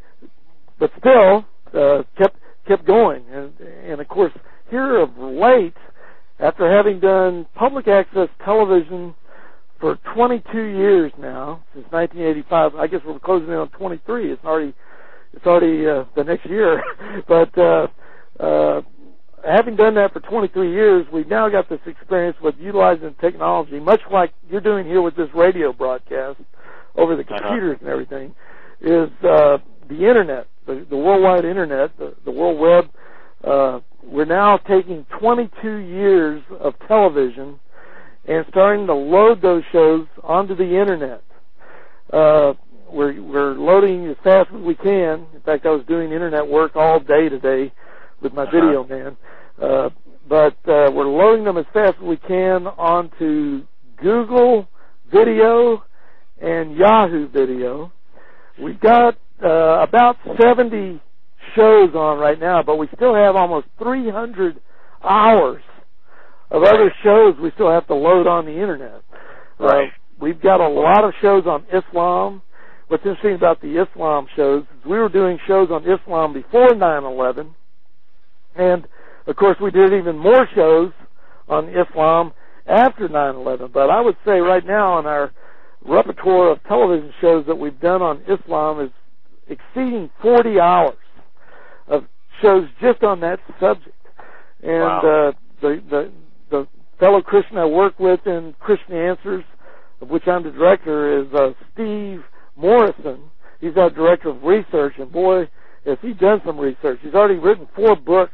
but still uh, kept kept going. And and of course, here of late, after having done public access television for twenty-two years now, since nineteen eighty-five, I guess we're closing in on twenty-three. It's already it's already uh, the next year, but. Uh, uh, Having done that for twenty-three years, we've now got this experience with utilizing technology, much like you're doing here with this radio broadcast over the computers uh-huh. and everything, is uh, the Internet, the, the worldwide Internet, the, the World Web. Uh, we're now taking twenty-two years of television and starting to load those shows onto the Internet. Uh, we're, we're loading as fast as we can. In fact, I was doing Internet work all day today with my uh-huh. video man. Uh, but uh, we're loading them as fast as we can onto Google Video and Yahoo Video. We've got uh, about seventy shows on right now, but we still have almost three hundred hours of other shows we still have to load on the internet. Right. Uh, we've got a lot of shows on Islam. What's interesting about the Islam shows is we were doing shows on Islam before nine eleven, and of course we did even more shows on Islam after nine eleven. But I would say right now in our repertoire of television shows that we've done on Islam is exceeding forty hours of shows just on that subject. And wow. uh, the, the the fellow Christian I work with in Christian Answers, of which I'm the director, is uh, Steve Morrison. He's our director of research, and boy, has he done some research. He's already written four books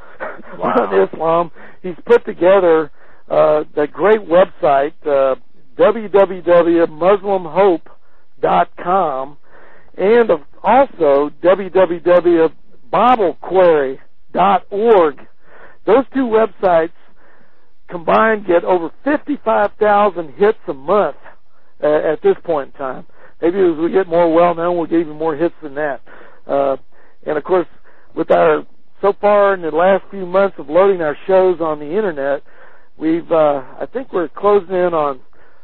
wow. on Islam. He's put together uh, the great website, uh, w w w dot muslim hope dot com, and also w w w dot bible query dot org. Those two websites combined get over fifty-five thousand hits a month uh, at this point in time. Maybe as we get more well-known, we'll get even more hits than that. Uh, and, of course, with our, so far in the last few months of loading our shows on the Internet, we've, uh, I think we're closing in on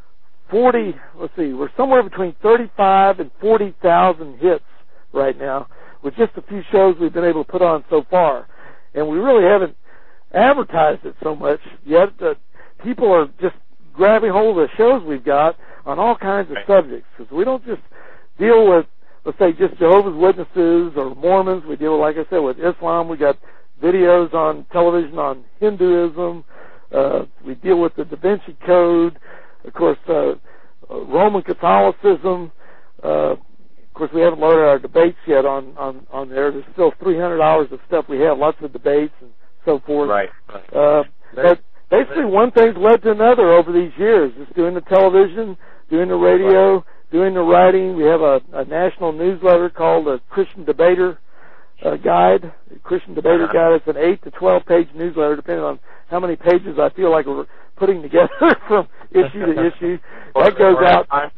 forty, let's see, we're somewhere between thirty-five and forty thousand hits right now with just a few shows we've been able to put on so far. And we really haven't advertised it so much yet that people are just grabbing hold of the shows we've got on all kinds of right. subjects, because we don't just deal with, let's say, just Jehovah's Witnesses or Mormons. We deal, like I said, with Islam. We got videos on television on Hinduism. Uh, we deal with the Da Vinci Code, of course, uh, uh, Roman Catholicism. Uh, of course, we haven't loaded our debates yet on, on, on there. There's still three hundred hours of stuff we have, lots of debates and so forth. Right. Uh, but basically, one thing's led to another over these years. Just doing the television, doing the radio, right. doing the writing. We have a, a national newsletter called the Christian Debater uh, Guide. The Christian Debater uh-huh. Guide. It's an eight to twelve page newsletter, depending on how many pages I feel like we're putting together from issue to issue. or, that goes or out. Have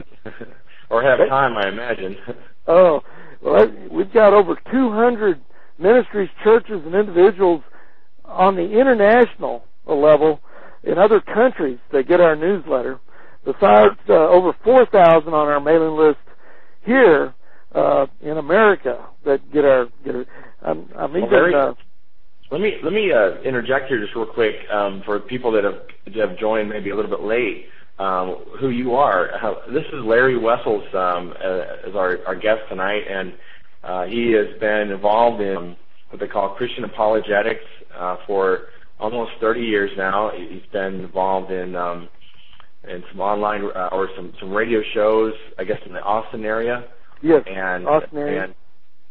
or have time, I imagine. Oh, well, we've got over two hundred ministries, churches, and individuals on the international level in other countries that get our newsletter, besides uh, over four thousand on our mailing list here uh, in America that get our get our. I'm, I'm even. Well, Larry, uh, let me let me uh, interject here just real quick um, for people that have that have joined maybe a little bit late. Um, who you are? How, this is Larry Wessels um, uh, as our, our guest tonight, and uh, he has been involved in what they call Christian apologetics uh, for almost thirty years now. He's been involved in um, in some online uh, or some, some radio shows, I guess, in the Austin area. Yes, and, Austin area. And,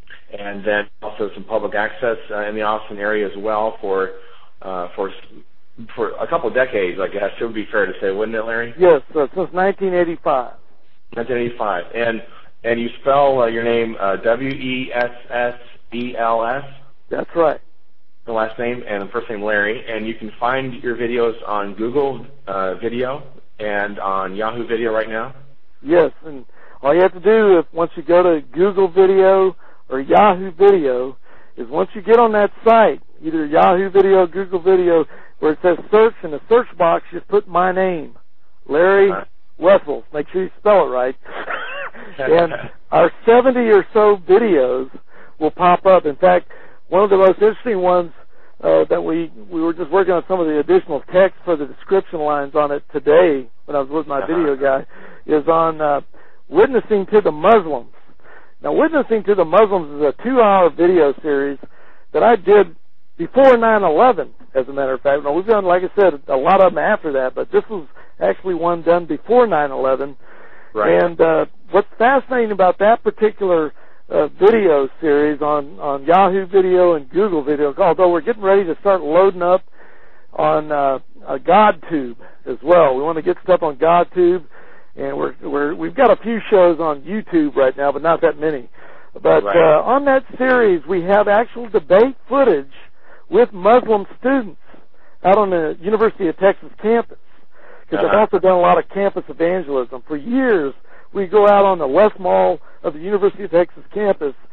and then also some public access uh, in the Austin area as well for uh, for for a couple of decades, I guess. It would be fair to say, wouldn't it, Larry? Yes, uh, since nineteen eighty-five. nineteen eighty-five. And and you spell uh, your name uh, W E S S E L S? That's right. The last name and the first name, Larry. And you can find your videos on Google uh, Video and on Yahoo Video right now? Yes, and all you have to do if once you go to Google Video or Yahoo Video is once you get on that site, either Yahoo Video or Google Video, where it says search, in the search box, just put my name, Larry uh-huh. Wessels. Make sure you spell it right. And our seventy or so videos will pop up. In fact, one of the most interesting ones uh, that we we were just working on some of the additional text for the description lines on it today when I was with my uh-huh. video guy, is on uh, Witnessing to the Muslims. Now, Witnessing to the Muslims is a two-hour video series that I did before nine eleven, as a matter of fact. Now, we've done, like I said, a lot of them after that, but this was actually one done before nine eleven. Right. And uh, what's fascinating about that particular uh, video series on, on Yahoo Video and Google Video, although we're getting ready to start loading up on uh, a GodTube as well. We want to get stuff on GodTube, and we're, we're, we've got a few shows on YouTube right now, but not that many. But right. uh, on that series, we have actual debate footage with Muslim students out on the University of Texas campus. Because uh-huh. I've also done a lot of campus evangelism. For years, we go out on the West Mall of the University of Texas campus,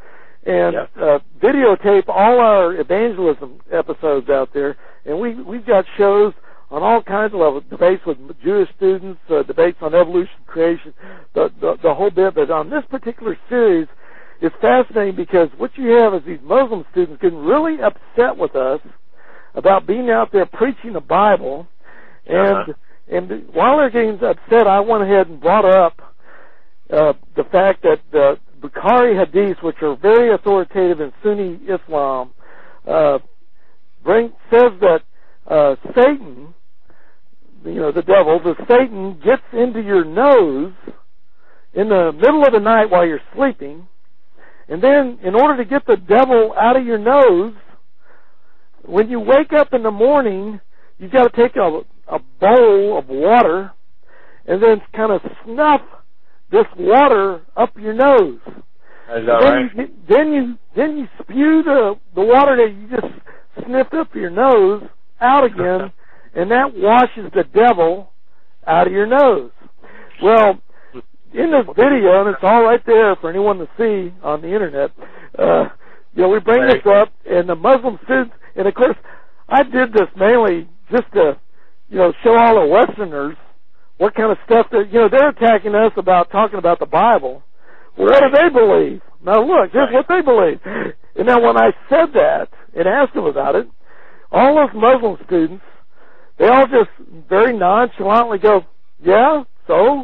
and yep. uh, videotape all our evangelism episodes out there. And we, we've got shows on all kinds of levels, debates with Jewish students, uh, debates on evolution, creation, the, the, the whole bit. But on this particular series, it's fascinating because what you have is these Muslim students getting really upset with us about being out there preaching the Bible. And uh-huh. and while they're getting upset, I went ahead and brought up uh, the fact that the Bukhari Hadiths, which are very authoritative in Sunni Islam, uh, bring, says that uh, Satan, you know, the devil, the Satan gets into your nose in the middle of the night while you're sleeping, and then in order to get the devil out of your nose, when you wake up in the morning, you've got to take a, a bowl of water and then kind of snuff this water up your nose. Is that then, right? you, then you then you spew the the water that you just sniffed up your nose out again, and that washes the devil out of your nose. Well, in this video, and it's all right there for anyone to see on the internet, uh, you know, we bring this up, and the Muslim students, and of course, I did this mainly just to, you know, show all the Westerners what kind of stuff that, you know, they're attacking us about talking about the Bible. Well, what do they believe? Now look, here's what they believe. And now when I said that and asked them about it, all those Muslim students, they all just very nonchalantly go, yeah, so?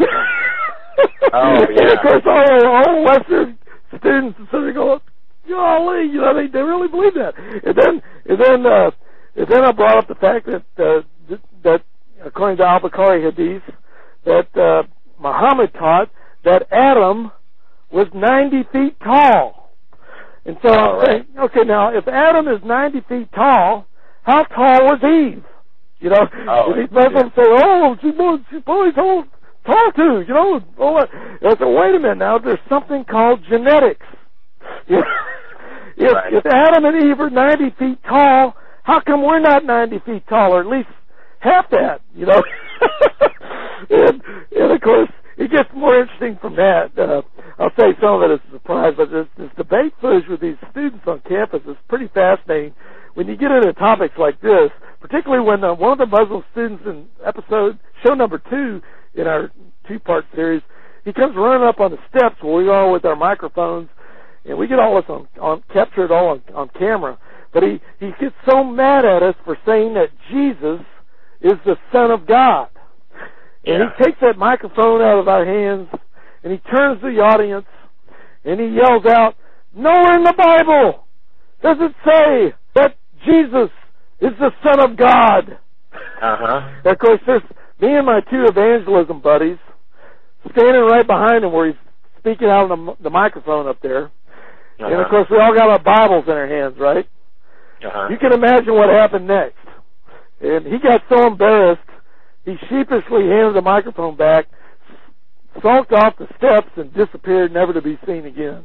Oh, yeah. And of course, all, all Western students sort of go, golly, you know, they, they really believe that. And then, and then, uh, and then I brought up the fact that, uh, that according to Al-Bukhari Hadith, that uh, Muhammad taught that Adam was ninety feet tall. And so I'm right. saying, okay, now, if Adam is ninety feet tall, how tall was Eve? You know, oh, these Muslims say, oh, she's she's probably tall, tall too, you know. All that. I said, wait a minute now, there's something called genetics. if, right. if Adam and Eve are ninety feet tall, how come we're not ninety feet tall, or at least half that, you know? and, and, of course, it gets more interesting from that. Uh, I'll say some of it is a surprise, but this, this debate footage with these students on campus is pretty fascinating. When you get into topics like this, particularly when uh, one of the Muslim students in episode, show number two in our two-part series, he comes running up on the steps where we are with our microphones, and we get all this on, on capture it all on, on camera. But he, he gets so mad at us for saying that Jesus is the Son of God. And yeah. he takes that microphone out of our hands, and he turns to the audience, and he yells out, nowhere in the Bible does it say that Jesus is the Son of God. Uh-huh. And of course, there's me and my two evangelism buddies standing right behind him where he's speaking out on the, the microphone up there. Uh-huh. And, of course, we all got our Bibles in our hands, right? Uh-huh. You can imagine what happened next. And he got so embarrassed, he sheepishly handed the microphone back, sulked off the steps, and disappeared, never to be seen again.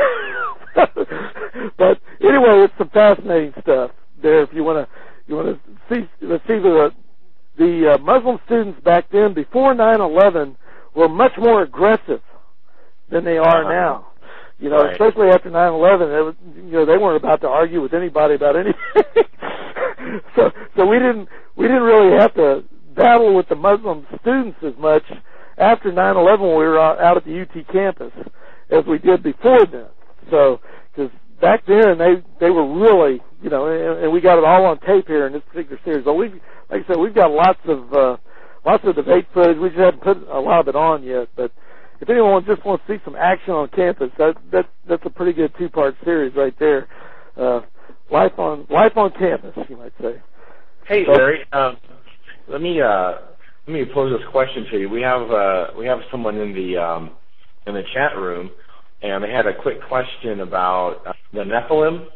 But anyway, it's some fascinating stuff there. If you want to, you want to see, let's see the the uh, Muslim students back then, before nine eleven, were much more aggressive than they are uh-huh. now. You know, right. especially after nine eleven, it was, you know, they weren't about to argue with anybody about anything. so, so we didn't, we didn't really have to battle with the Muslim students as much after nine eleven when we were out at the U T campus as we did before then. So, because back then they they were really, you know, and, and we got it all on tape here in this particular series. But we, like I said, we've got lots of uh, lots of debate footage. We just haven't put a lot of it on yet, but. If anyone just wants to see some action on campus, that that that's a pretty good two-part series right there. Uh, life on life on campus, you might say. Hey, so, Larry, um, let me uh, let me pose this question to you. We have uh, we have someone in the um, in the chat room, and they had a quick question about uh, the Nephilim.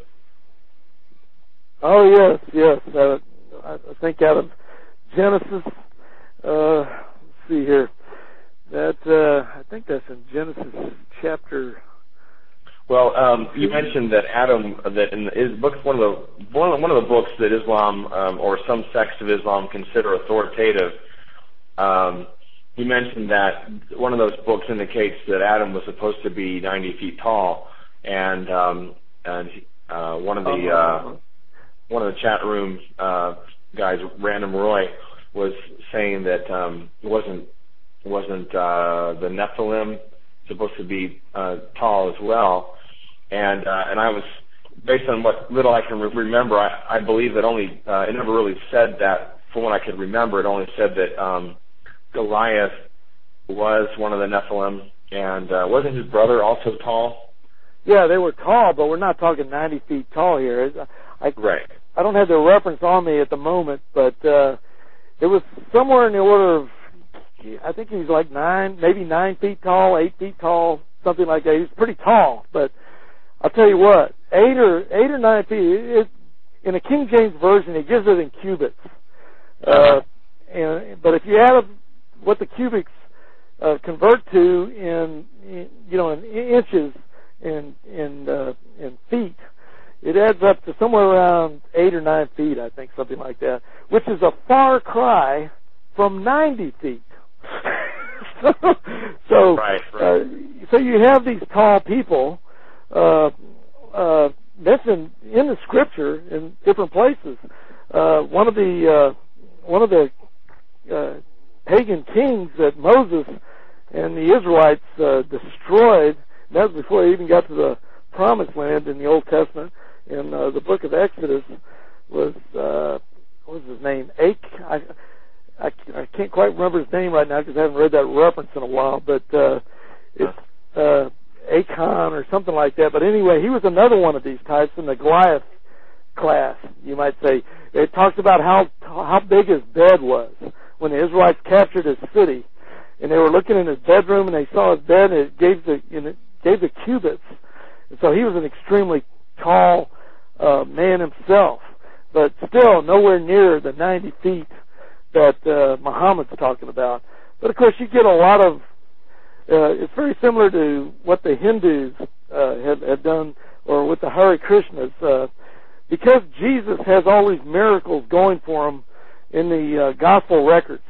Oh yes, yes. Uh, I think out of Genesis. Uh, let's see here. That uh, I think that's in Genesis chapter. Well, um, you mentioned that Adam, that in his books, one of the one of, one of the books that Islam um, or some sects of Islam consider authoritative. Um, you mentioned that one of those books indicates that Adam was supposed to be ninety feet tall, and um, and uh, one of the uh, one of the chat room uh, guys, Random Roy, was saying that um, it wasn't wasn't uh, the Nephilim supposed to be uh, tall as well, and uh, and I was, based on what little I can re- remember, I, I believe that only uh, it never really said that. From what I could remember, it only said that um, Goliath was one of the Nephilim, and uh, wasn't his brother also tall? Yeah, they were tall, but we're not talking ninety feet tall here. I, right. I don't have the reference on me at the moment, but uh, it was somewhere in the order of, I think he was like nine, maybe nine feet tall, eight feet tall, something like that. He was pretty tall, but I'll tell you what, eight or eight or nine feet. It, in a King James version, it gives it in cubits. Uh, and, but if you add up what the cubics uh, convert to in, in, you know, in inches, in in uh, in feet, it adds up to somewhere around eight or nine feet, I think, something like that, which is a far cry from ninety feet. so, so, right, right. Uh, so you have these tall people uh, uh, mentioned in the Scripture in different places. Uh, one of the uh, one of the uh, pagan kings that Moses and the Israelites uh, destroyed, and that was before they even got to the Promised Land in the Old Testament, in uh, the book of Exodus, was, uh, what was his name? Ach, I, I, I can't quite remember his name right now because I haven't read that reference in a while, but uh, it's uh, Achan or something like that. But anyway, he was another one of these types in the Goliath class, you might say. It talks about how how big his bed was when the Israelites captured his city, and they were looking in his bedroom and they saw his bed, and it gave the and it gave the cubits, and so he was an extremely tall uh, man himself, but still nowhere near the ninety feet that uh, Muhammad's talking about. But of course, you get a lot of. Uh, it's very similar to what the Hindus uh, have, have done, or with the Hare Krishnas. Uh, Because Jesus has all these miracles going for him in the uh, gospel records,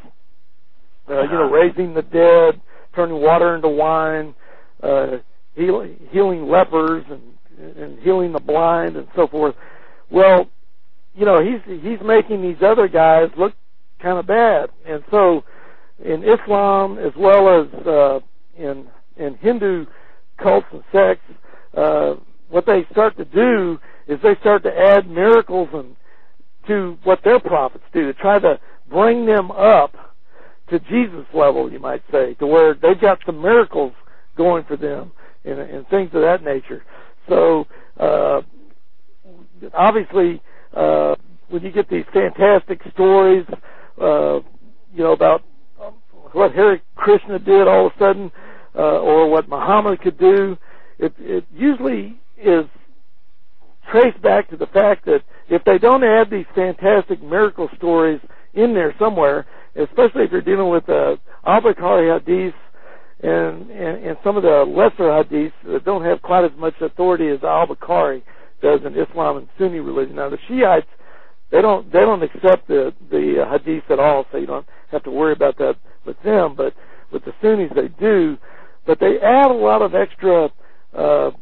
uh, you know, raising the dead, turning water into wine, uh, heal, healing lepers, and, and healing the blind, and so forth. Well, you know, he's he's making these other guys look kind of bad, and so in Islam as well as uh, in in Hindu cults and sects, uh, what they start to do is they start to add miracles and to what their prophets do, to try to bring them up to Jesus level, you might say, to where they've got some miracles going for them and, and things of that nature. So, uh, obviously, uh, when you get these fantastic stories, uh, you know, about what Hare Krishna did all of a sudden, uh, or what Muhammad could do, it, it usually is traced back to the fact that if they don't add these fantastic miracle stories in there somewhere, especially if you're dealing with uh, al-Bukhari hadiths and, and, and some of the lesser hadiths that don't have quite as much authority as al-Bukhari does in Islam and Sunni religion. Now the Shiites, they don't they don't accept the the uh, hadiths at all, so you don't have to worry about that with them. But with the Sunnis, they do. But they add a lot of extra uh,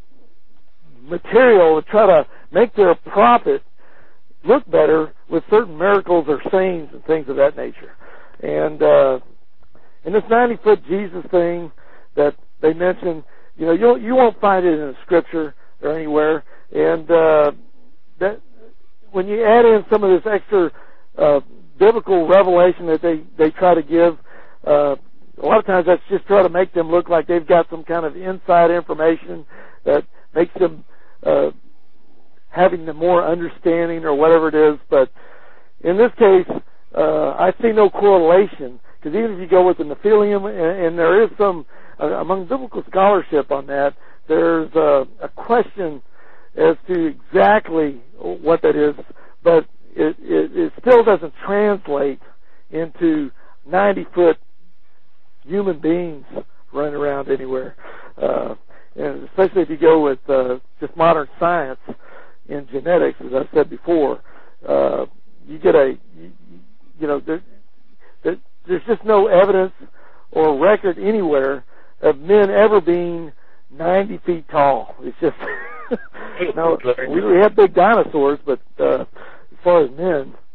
material to try to make their prophet look better with certain miracles or sayings and things of that nature. And uh, in this ninety-foot Jesus thing that they mention, you know, you you won't find it in the Scripture or anywhere. And uh, that when you add in some of this extra uh, biblical revelation that they, they try to give, uh, a lot of times that's just try to make them look like they've got some kind of inside information that makes them uh, having the more understanding or whatever it is. But in this case, uh, I see no correlation, because even if you go with the Nephilim, and, and there is some, uh, among biblical scholarship on that, there's uh, a question as to exactly what that is, but it, it, it still doesn't translate into ninety-foot human beings running around anywhere. Uh, and especially if you go with uh, just modern science in genetics, as I said before, uh, you get a, you, you know, there, there, there's just no evidence or record anywhere of men ever being ninety feet tall. It's just no. We, we have big dinosaurs, but uh, as far as men,